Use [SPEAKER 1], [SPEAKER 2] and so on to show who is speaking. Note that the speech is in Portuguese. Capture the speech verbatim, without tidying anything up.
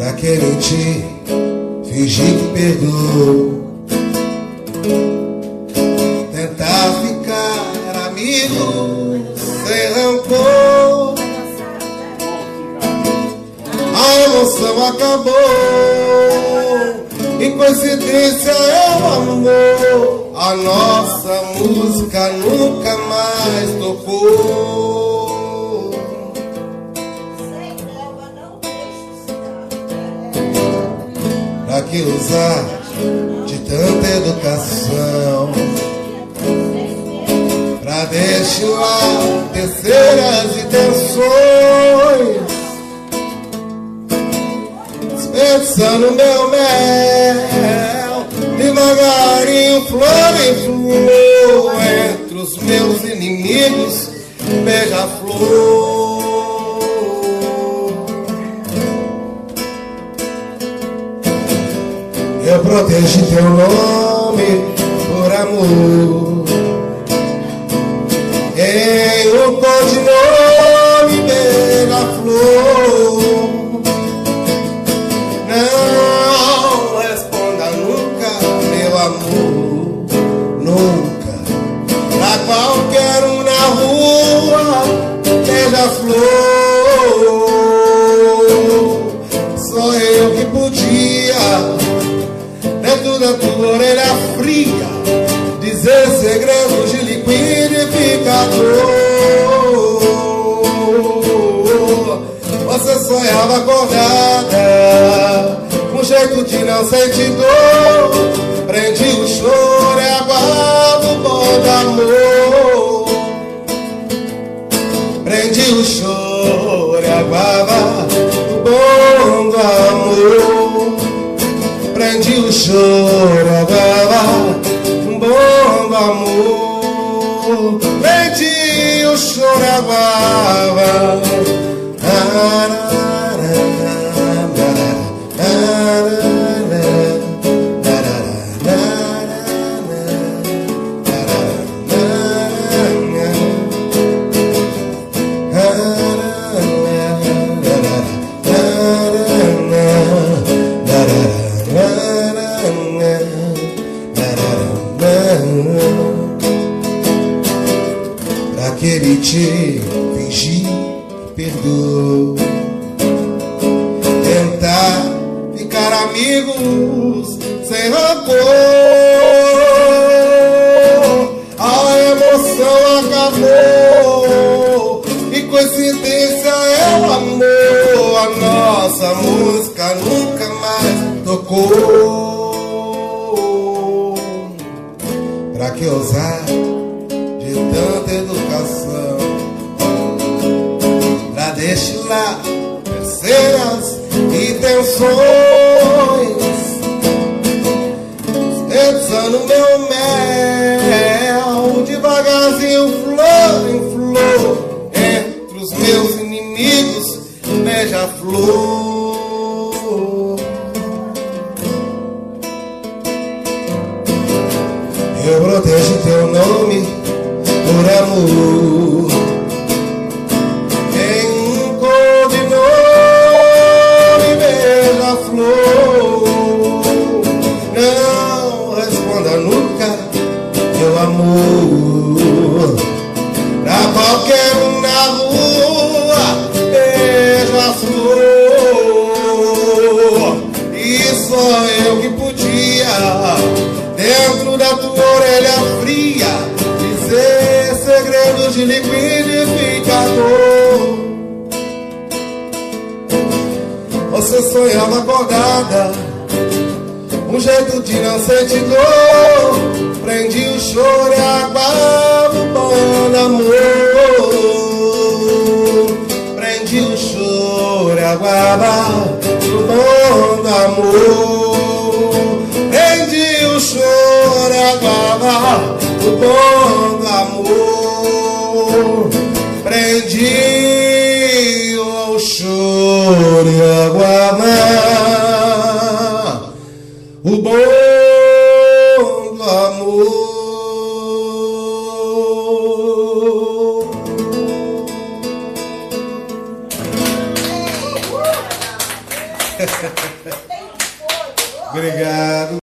[SPEAKER 1] pra que mentir, fingir que perdoou, tentar ficar amigo sem rancor. A emoção acabou e coincidência é o amor. A nossa música nunca mais tocou. Pra que usar de tanta educação pra deixar terceiras intenções, desperdiçando meu mel devagarinho, flor em flor, entre os meus inimigos, beija-flor. Eu protegi teu nome por amor, em um codinome beija-flor. Não responda nunca, meu amor, nunca, pra qualquer um na rua, beija-flor. Só eu que podia, dentro da tua orelha fria, dizer segredos de liquidificador. Você sonhava acordada, um jeito de não sentir dor. Prendi o choro e aguardo o bom do amor. Prendi o choro e aguardo o bom do amor. Prendi o choro, agora um bom amor. Prendi o choro, agora. Pra que mentir, fingir que perdoou, tentar ficar amigos sem rancor. A emoção acabou e coincidência é o amor. A nossa música nunca mais tocou. Pra que usar de tanta educação pra deixar terceiras intenções, desperdiçando meu mel devagarzinho, flor em flor, entre os meus inimigos, beija-flor. Eu protejo teu nome por amor, em um codinome beija-flor. Não responda nunca, meu amor, pra qualquer um na rua, beija-flor. E só eu que podia, dentro da tua orelha fria, dizer segredos de liquidificador. Você sonhava acordada, um jeito de não sentir dor. Prendi o choro e aguardo o bom amor. Prendi o choro e aguardo o bom amor. Prendi o choro e aguardo o bom amor. Prendi o choro e aguardo o bom amor. Obrigado.